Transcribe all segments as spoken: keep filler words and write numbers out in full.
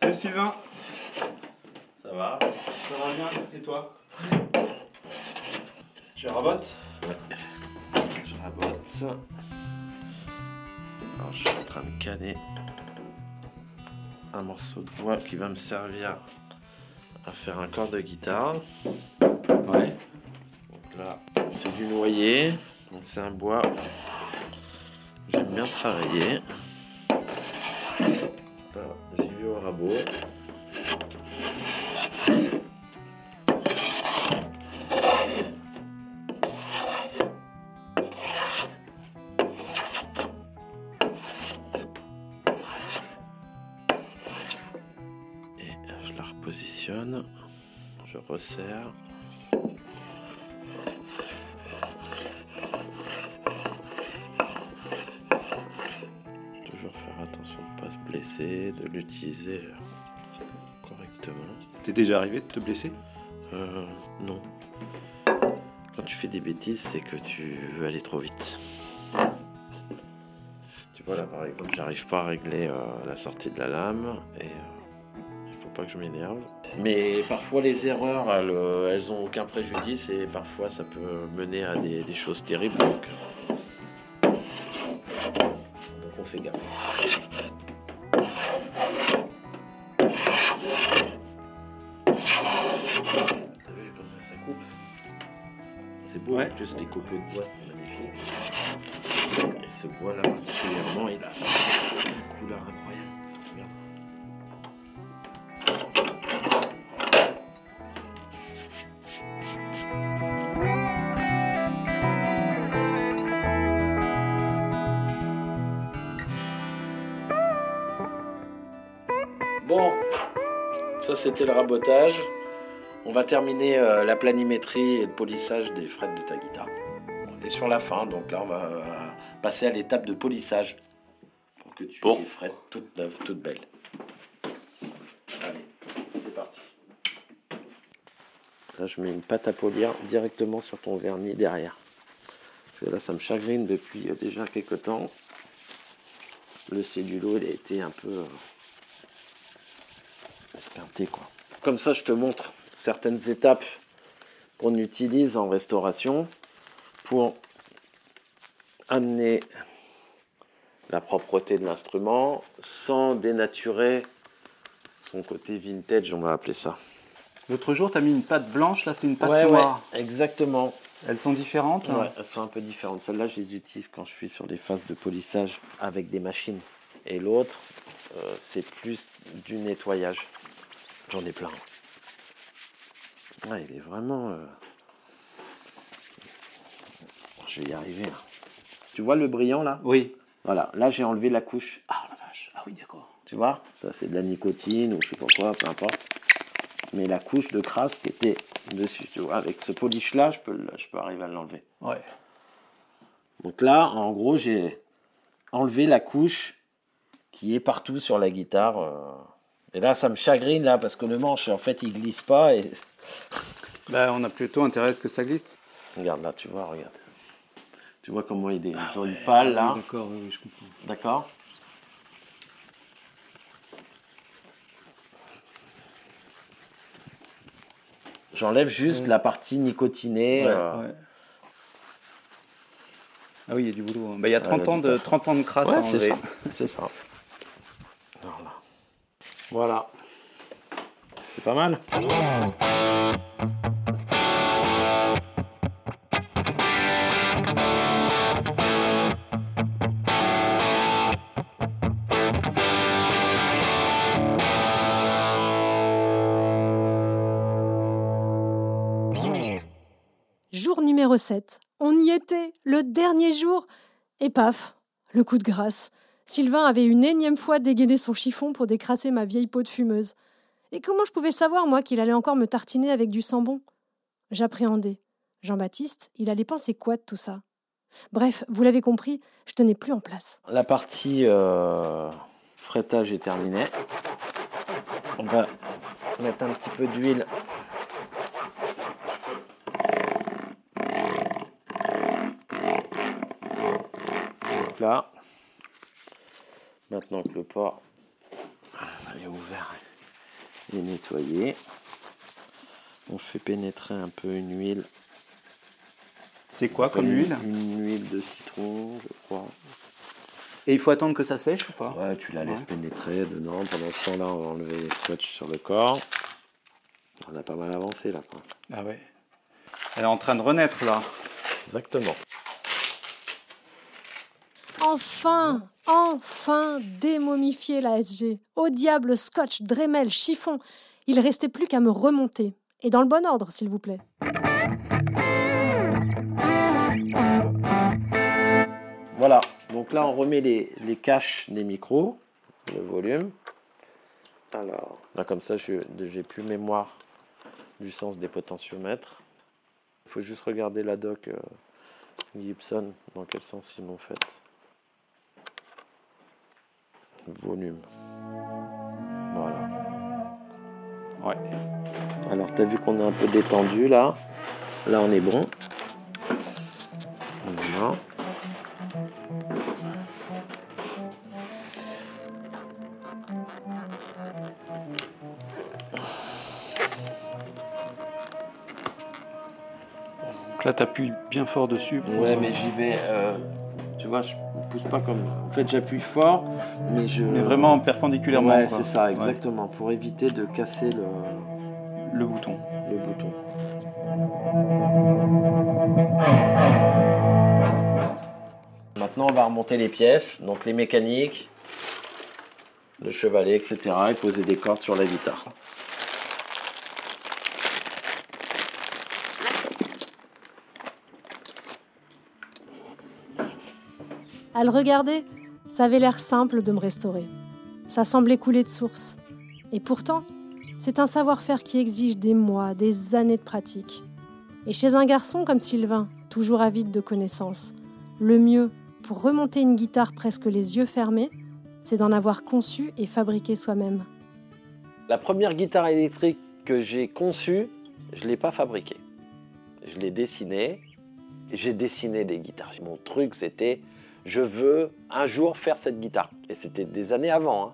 Salut Sylvain. Ça va? Ça va bien, et toi? Tu rabotes? Ouais. Je rabote. Alors je suis en train de canner un morceau de bois qui va me servir à faire un corps de guitare. Ouais. Donc là, c'est du noyer. Donc c'est un bois que j'aime bien travailler. Là, j'y vais au rabot. Et je la repositionne. Je resserre. Toujours faire attention de ne pas se blesser, de l'utiliser correctement. T'es déjà arrivé de te blesser? Euh, non. Quand tu fais des bêtises, c'est que tu veux aller trop vite. Tu vois là par exemple, j'arrive pas à régler euh, la sortie de la lame et euh, il faut pas que je m'énerve. Mais parfois les erreurs, elles, euh, elles ont aucun préjudice et parfois ça peut mener à des, des choses terribles. Donc, donc on fait gaffe. T'as vu comme ça coupe? C'est beau, Ouais. en plus les copeaux de bois sont magnifiques. Et ce bois là particulièrement, il a une couleur incroyable. Regarde. Bon, ça c'était le rabotage. On va terminer euh, la planimétrie et le polissage des frettes de ta guitare. On est sur la fin, donc là on va euh, passer à l'étape de polissage pour que tu Bon. aies les frettes toutes neuves, toutes belles. Allez, c'est parti. Là je mets une pâte à polir directement sur ton vernis derrière. Parce que là ça me chagrine depuis euh, déjà quelques temps. Le cellulo il a été un peu... Euh, esquinté quoi. Comme ça je te montre certaines étapes qu'on utilise en restauration pour amener la propreté de l'instrument sans dénaturer son côté vintage, on va appeler ça. L'autre jour, t'as mis une pâte blanche, là c'est une pâte Ouais, noire. ouais, exactement. Elles sont différentes? Ouais, elles sont un peu différentes. Celles-là, je les utilise quand je suis sur les phases de polissage avec des machines. Et l'autre, euh, c'est plus du nettoyage. J'en ai plein. Ouais, il est vraiment... Euh... Je vais y arriver. Là. Tu vois le brillant là? Oui. Voilà, là j'ai enlevé la couche. Ah la vache, ah oui d'accord. Tu vois? Ça c'est de la nicotine ou je sais pas quoi, peu importe. Mais la couche de crasse qui était dessus, tu vois, avec ce polish là, je peux, je peux arriver à l'enlever. Ouais. Donc là, en gros, j'ai enlevé la couche qui est partout sur la guitare. Euh... Et là, ça me chagrine là parce que le manche, en fait, il glisse pas. Et... Bah, on a plutôt intérêt à ce que ça glisse. Regarde là, tu vois, regarde. Tu vois comment il est Ah jaune ouais, pâle là. oui, d'accord, oui, oui, je comprends. D'accord. J'enlève juste ouais. la partie nicotinée. Ouais, euh... ouais. Ah oui, il y a du boulot. Hein. Bah, il y a trente, ouais, ans de, trente ans de crasse ouais, à enlever. C'est ça. C'est ça. Voilà. Voilà. C'est pas mal. Jour numéro sept. On y était, le dernier jour. Et paf, le coup de grâce. Sylvain avait une énième fois dégainé son chiffon pour décrasser ma vieille peau de fumeuse. Et comment je pouvais savoir, moi, qu'il allait encore me tartiner avec du sang-bon? J'appréhendais. Jean-Baptiste, il allait penser quoi de tout ça? Bref, vous l'avez compris, je tenais plus en place. La partie euh, frettage est terminée. On va mettre un petit peu d'huile. Donc là, maintenant que le port est ouvert, les nettoyer. On fait pénétrer un peu une huile. C'est quoi comme une, huile? Une huile de citron, je crois. Et il faut attendre que ça sèche ou pas? Ouais, tu la laisses Ouais. pénétrer dedans. Pendant ce temps-là, on va enlever les scotch sur le corps. On a pas mal avancé là. Quoi. Ah ouais. Elle est en train de renaître là. Exactement. Enfin, enfin démomifier la S G. Au diable, scotch, Dremel, chiffon. Il restait plus qu'à me remonter. Et dans le bon ordre, s'il vous plaît. Voilà. Donc là, on remet les, les caches des micros, le volume. Alors, là, comme ça, je n'ai plus mémoire du sens des potentiomètres. Il faut juste regarder la doc euh, Gibson, dans quel sens ils l'ont faite. Volume. Voilà. Ouais. Alors, tu as vu qu'on est un peu détendu là. Là, on est bon. Voilà. Donc là, tu appuies bien fort dessus. Pour... Ouais, mais j'y vais. Euh, tu vois, je pousse pas comme. En fait, j'appuie fort, mais je. Mais vraiment perpendiculairement. Ouais, quoi. c'est ça, Ouais. exactement. Pour éviter de casser le, Le bouton. le bouton. Maintenant, on va remonter les pièces, donc les mécaniques, le chevalet, et cetera, et poser des cordes sur la guitare. À le regarder, ça avait l'air simple de me restaurer. Ça semblait couler de source. Et pourtant, c'est un savoir-faire qui exige des mois, des années de pratique. Et chez un garçon comme Sylvain, toujours avide de connaissances, le mieux pour remonter une guitare presque les yeux fermés, c'est d'en avoir conçu et fabriqué soi-même. La première guitare électrique que j'ai conçue, je ne l'ai pas fabriquée. Je l'ai dessinée. J'ai dessiné des guitares. Mon truc, c'était, je veux un jour faire cette guitare. Et c'était des années avant. Hein.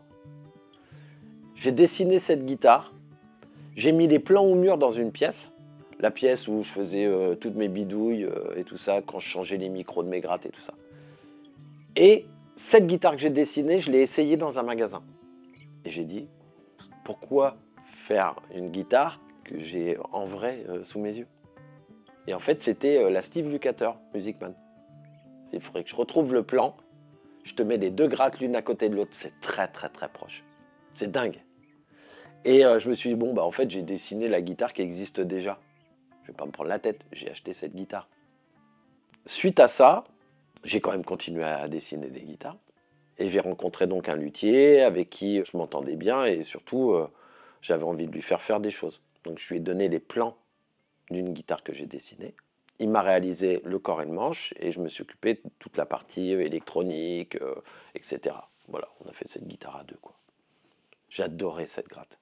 J'ai dessiné cette guitare. J'ai mis les plans au mur dans une pièce. La pièce où je faisais euh, toutes mes bidouilles euh, et tout ça, quand je changeais les micros de mes grattes et tout ça. Et cette guitare que j'ai dessinée, je l'ai essayée dans un magasin. Et j'ai dit, pourquoi faire une guitare que j'ai en vrai euh, sous mes yeux? Et en fait, c'était euh, la Steve Lukather, Music Man. Il faudrait que je retrouve le plan. Je te mets les deux grattes l'une à côté de l'autre. C'est très, très, très proche. C'est dingue. Et euh, je me suis dit, bon, bah en fait, j'ai dessiné la guitare qui existe déjà. Je vais pas me prendre la tête. J'ai acheté cette guitare. Suite à ça, j'ai quand même continué à dessiner des guitares. Et j'ai rencontré donc un luthier avec qui je m'entendais bien. Et surtout, euh, j'avais envie de lui faire faire des choses. Donc, je lui ai donné les plans d'une guitare que j'ai dessinée. Il m'a réalisé le corps et le manche et je me suis occupé de toute la partie électronique, euh, et cetera. Voilà, on a fait cette guitare à deux, quoi. J'adorais cette gratte.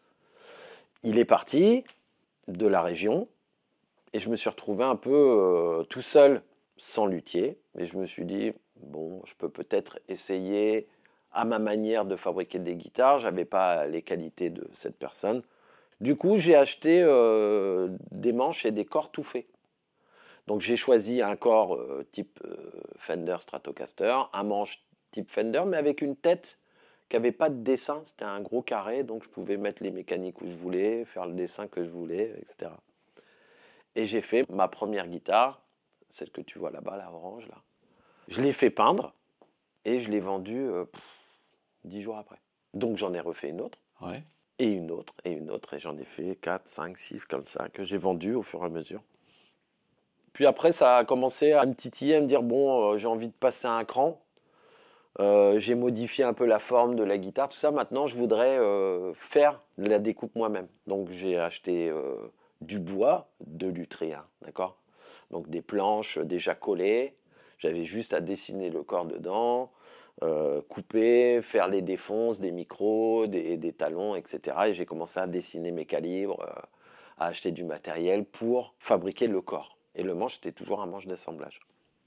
Il est parti de la région et je me suis retrouvé un peu euh, tout seul, sans luthier. Mais je me suis dit, bon, je peux peut-être essayer à ma manière de fabriquer des guitares. Je n'avais pas les qualités de cette personne. Du coup, j'ai acheté euh, des manches et des corps tout faits. Donc, j'ai choisi un corps euh, type euh, Fender Stratocaster, un manche type Fender, mais avec une tête qui n'avait pas de dessin. C'était un gros carré, donc je pouvais mettre les mécaniques où je voulais, faire le dessin que je voulais, et cetera. Et j'ai fait ma première guitare, celle que tu vois là-bas, la orange, là. Je l'ai fait peindre et je l'ai vendue euh, pff, dix jours après. Donc, j'en ai refait une autre. Ouais. Et une autre, et une autre, et j'en ai fait quatre, cinq, six comme ça, que j'ai vendu au fur et à mesure. Puis après, ça a commencé à me titiller, à me dire, bon, euh, j'ai envie de passer un cran. Euh, j'ai modifié un peu la forme de la guitare, tout ça. Maintenant, je voudrais euh, faire de la découpe moi-même. Donc, j'ai acheté euh, du bois, de lutherie, hein, d'accord ? Donc, des planches déjà collées. J'avais juste à dessiner le corps dedans. Euh, couper, faire les défonces, des micros, des, des talons, et cetera. Et j'ai commencé à dessiner mes calibres, euh, à acheter du matériel pour fabriquer le corps. Et le manche, c'était toujours un manche d'assemblage.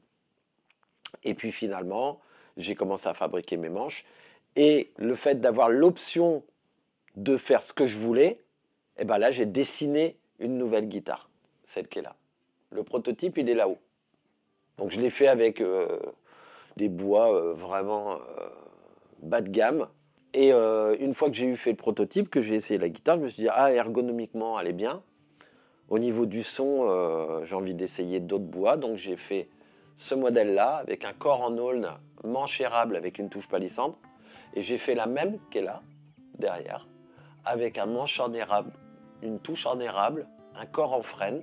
Et puis finalement, j'ai commencé à fabriquer mes manches. Et le fait d'avoir l'option de faire ce que je voulais, et ben là, j'ai dessiné une nouvelle guitare, celle qui est là. Le prototype, il est là-haut. Donc, je l'ai fait avec euh, des bois euh, vraiment euh, bas de gamme. Et euh, une fois que j'ai eu fait le prototype, que j'ai essayé la guitare, je me suis dit, ah, ergonomiquement, elle est bien. Au niveau du son, euh, j'ai envie d'essayer d'autres bois. Donc, j'ai fait ce modèle-là avec un corps en aulne manche érable avec une touche palissandre. Et j'ai fait la même qui est là, derrière, avec un manche en érable, une touche en érable, un corps en frêne,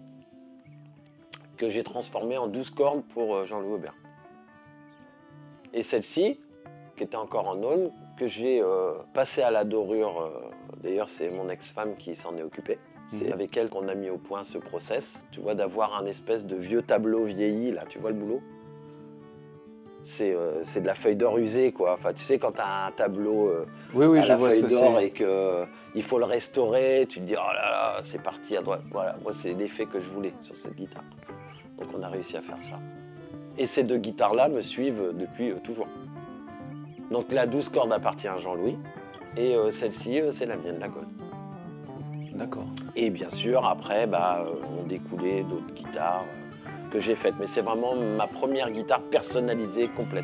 que j'ai transformé en douze cordes pour Jean-Louis Aubert. Et celle-ci, qui était encore en aulne, que j'ai euh, passée à la dorure, euh, d'ailleurs c'est mon ex-femme qui s'en est occupée. C'est mmh. avec elle qu'on a mis au point ce process, tu vois, d'avoir un espèce de vieux tableau vieilli, là, tu vois le boulot ? C'est, euh, c'est de la feuille d'or usée, quoi. Enfin, tu sais, quand tu as un tableau euh, oui, oui, à je la vois feuille ce que d'or c'est. et qu'il euh, faut le restaurer, tu te dis, oh là là, c'est parti à droite. Voilà, moi, c'est l'effet que je voulais sur cette guitare. Donc, on a réussi à faire ça. Et ces deux guitares-là me suivent depuis euh, toujours. Donc, la douze cordes appartient à Jean-Louis. Et euh, celle-ci, euh, c'est la mienne, la Gone. D'accord. Et bien sûr, après, bah, euh, ont découlé d'autres guitares euh, que j'ai faites. Mais c'est vraiment ma première guitare personnalisée complète.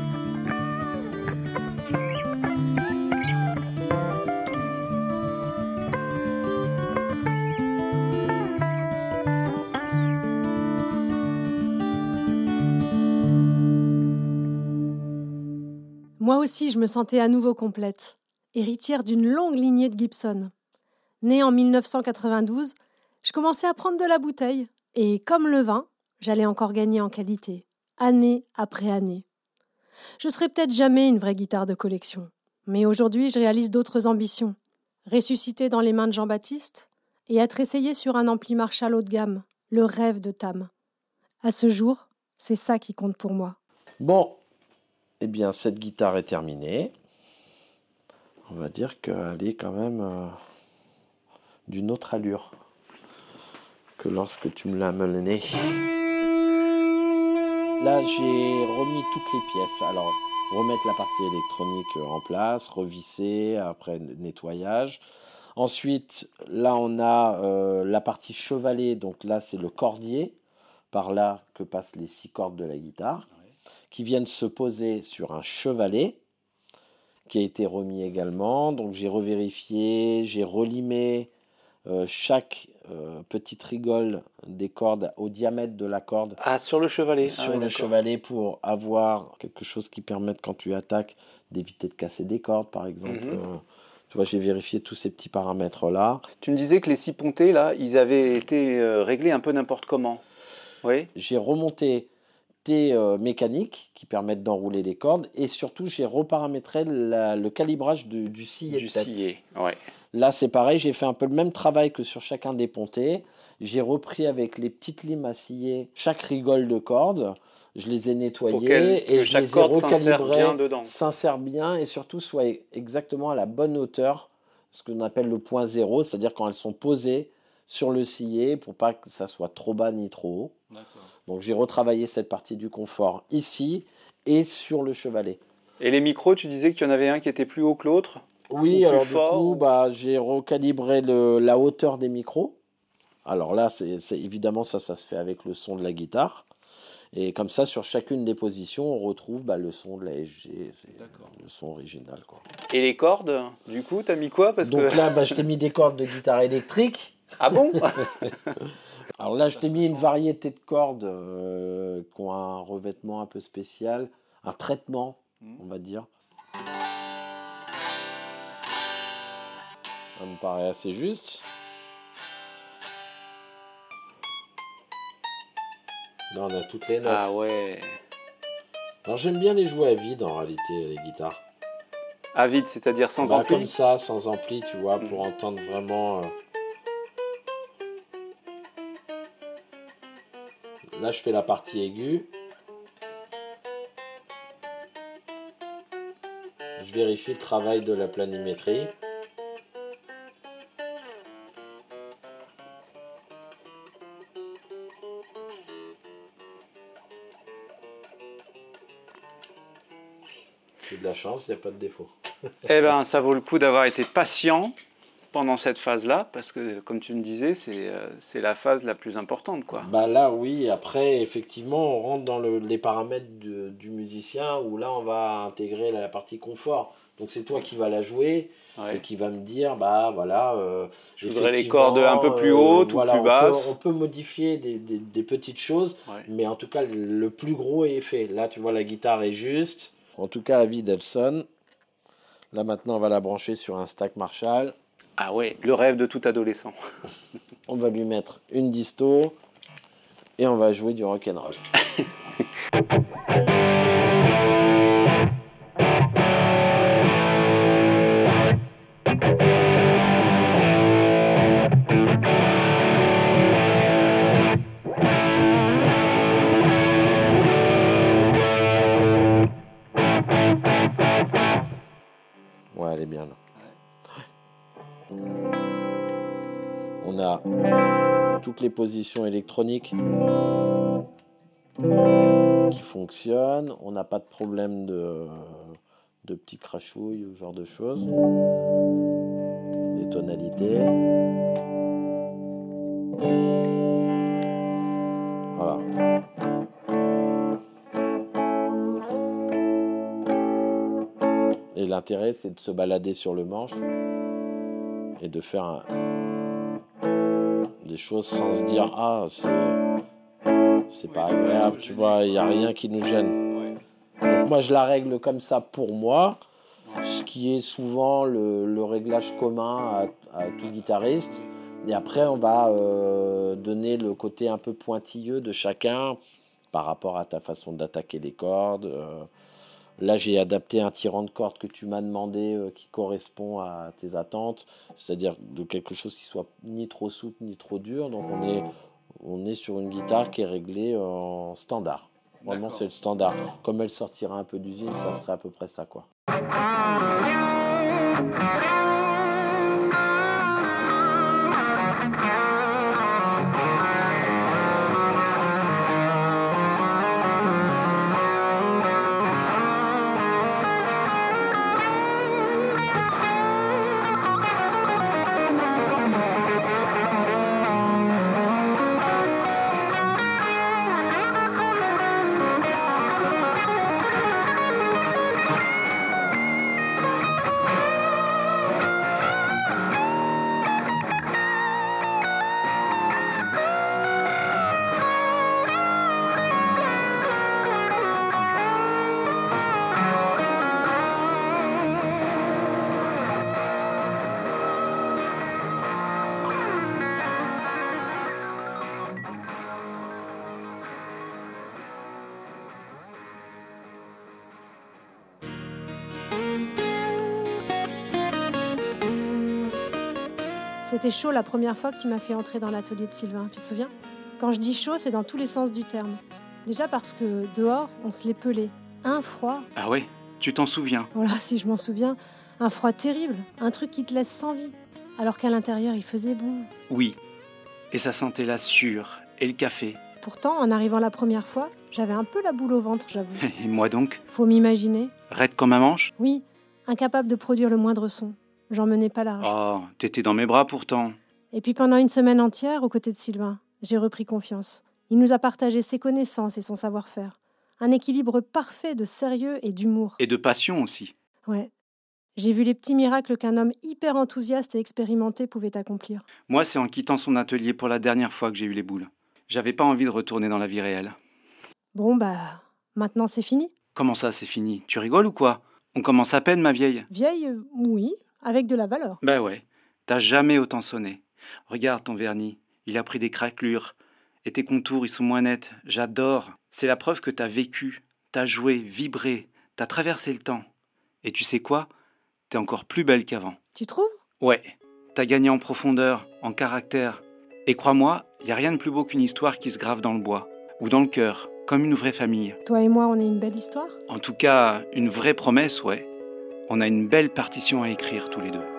Moi aussi, je me sentais à nouveau complète, héritière d'une longue lignée de Gibson. Née en mille neuf cent quatre-vingt-douze, je commençais à prendre de la bouteille. Et comme le vin, j'allais encore gagner en qualité, année après année. Je serai peut-être jamais une vraie guitare de collection, mais aujourd'hui, je réalise d'autres ambitions. Ressusciter dans les mains de Jean-Baptiste et être essayé sur un ampli Marshall haut de gamme, le rêve de Tam. À ce jour, c'est ça qui compte pour moi. Bon, eh bien, cette guitare est terminée. On va dire qu'elle est quand même euh, d'une autre allure que lorsque tu me l'as menée. Là, j'ai remis toutes les pièces. Alors, remettre la partie électronique en place, revisser, après nettoyage. Ensuite, là, on a euh, la partie chevalet. Donc là, c'est le cordier, par là que passent les six cordes de la guitare, oui, qui viennent se poser sur un chevalet, qui a été remis également. Donc, j'ai revérifié, j'ai relimé euh, chaque euh, petite rigole des cordes au diamètre de la corde. Ah, sur le chevalet. Sur ah, oui, le d'accord. chevalet pour avoir quelque chose qui permette, quand tu attaques, d'éviter de casser des cordes, par exemple. Mm-hmm. Euh, tu vois, j'ai vérifié tous ces petits paramètres-là. Tu me disais que les six pontés, là, ils avaient été euh, réglés un peu n'importe comment. Oui. J'ai remonté des euh, mécaniques qui permettent d'enrouler les cordes et surtout, j'ai reparamétré la, le calibrage du, du sillet du de tête. sillet, ouais. Là, c'est pareil, j'ai fait un peu le même travail que sur chacun des pontés. J'ai repris avec les petites limes à scier chaque rigole de corde. Je les ai nettoyées et je les ai recalibrées, s'insère bien et surtout soit exactement à la bonne hauteur, ce qu'on appelle le point zéro, c'est-à-dire quand elles sont posées sur le sillet pour pas que ça soit trop bas ni trop haut. D'accord. Donc j'ai retravaillé cette partie du confort ici et sur le chevalet. Et les micros, tu disais qu'il y en avait un qui était plus haut que l'autre ? Oui, alors du coup, bah, j'ai recalibré le, la hauteur des micros. Alors là, c'est, c'est, évidemment, ça, ça se fait avec le son de la guitare. Et comme ça, sur chacune des positions, on retrouve bah, le son de la S G, c'est le son original, quoi. Et les cordes, du coup, t'as mis quoi ? Parce Donc que... là, bah, je t'ai mis des cordes de guitare électrique. Ah bon ? Alors là, je t'ai mis une variété de cordes euh, qui ont un revêtement un peu spécial, un traitement, on va dire. Ça me paraît assez juste. Là, on a toutes les notes. Ah ouais. Alors, j'aime bien les jouer à vide, en réalité, les guitares. À vide, c'est-à-dire sans bah, ampli ? Comme ça, sans ampli, tu vois, pour mmh. entendre vraiment... Euh... Là, je fais la partie aiguë. Je vérifie le travail de la planimétrie. J'ai de la chance, il n'y a pas de défaut. Eh bien, ça vaut le coup d'avoir été patient pendant cette phase-là, parce que, comme tu me disais, c'est, euh, c'est la phase la plus importante, quoi. Bah là, oui. Après, effectivement, on rentre dans le, les paramètres de- du musicien, où là, on va intégrer la partie confort. Donc, c'est toi qui vas la jouer Ouais. et qui va me dire, bah voilà, euh, Je voudrais les effectivement, cordes un peu plus euh, hautes voilà, ou plus on basses. peut, on peut modifier des, des, des petites choses, Ouais. mais en tout cas, le plus gros est fait. Là, tu vois, la guitare est juste. En tout cas, à vide, elle sonne. Là, maintenant, on va la brancher sur un stack Marshall. Ah ouais, le rêve de tout adolescent. On va lui mettre une disto et on va jouer du rock'n'roll. Ouais, elle est bien là. On a toutes les positions électroniques qui fonctionnent. On n'a pas de problème de, de petits crachouilles ou ce genre de choses. Les tonalités. Voilà. Et l'intérêt, c'est de se balader sur le manche et de faire un, des choses sans se dire ah c'est c'est pas agréable, tu vois, il n'y a rien qui nous gêne. Donc moi je la règle comme ça pour moi, ce qui est souvent le, le réglage commun à, à tout guitariste. Et après on va euh, donner le côté un peu pointilleux de chacun par rapport à ta façon d'attaquer les cordes. Euh, Là, j'ai adapté un tirant de corde que tu m'as demandé euh, qui correspond à tes attentes, c'est-à-dire de quelque chose qui soit ni trop souple ni trop dur. Donc, on est, on est sur une guitare qui est réglée en standard. Vraiment, D'accord. c'est le standard. Comme elle sortira un peu d'usine, ça serait à peu près ça, quoi. C'était chaud la première fois que tu m'as fait entrer dans l'atelier de Sylvain, tu te souviens ? Quand je dis chaud, c'est dans tous les sens du terme. Déjà parce que dehors, on se les pelait. Un froid. Ah ouais, tu t'en souviens. Voilà, si je m'en souviens. Un froid terrible, un truc qui te laisse sans vie. Alors qu'à l'intérieur, il faisait bon. Oui, et ça sentait la sueur et le café. Pourtant, en arrivant la première fois, j'avais un peu la boule au ventre, j'avoue. Et moi donc, Faut m'imaginer. raide comme un manche. Oui, incapable de produire le moindre son. J'en menais pas large. Oh, t'étais dans mes bras pourtant. Et puis pendant une semaine entière, aux côtés de Sylvain, j'ai repris confiance. Il nous a partagé ses connaissances et son savoir-faire. Un équilibre parfait de sérieux et d'humour. Et de passion aussi. Ouais. J'ai vu les petits miracles qu'un homme hyper enthousiaste et expérimenté pouvait accomplir. Moi, c'est en quittant son atelier pour la dernière fois que j'ai eu les boules. J'avais pas envie de retourner dans la vie réelle. Bon bah, maintenant c'est fini. Comment ça, c'est fini ? Tu rigoles ou quoi ? On commence à peine, ma vieille. Vieille, euh, oui, avec de la valeur. Bah ouais, t'as jamais autant sonné. Regarde ton vernis, il a pris des craquelures. Et tes contours, ils sont moins nets. J'adore. C'est la preuve que t'as vécu, t'as joué, vibré, t'as traversé le temps. Et tu sais quoi ? T'es encore plus belle qu'avant. Tu trouves ? Ouais, t'as gagné en profondeur, en caractère. Et crois-moi, y a rien de plus beau qu'une histoire qui se grave dans le bois, ou dans le cœur, comme une vraie famille. Toi et moi, on est une belle histoire ? En tout cas, une vraie promesse, ouais. On a une belle partition à écrire tous les deux.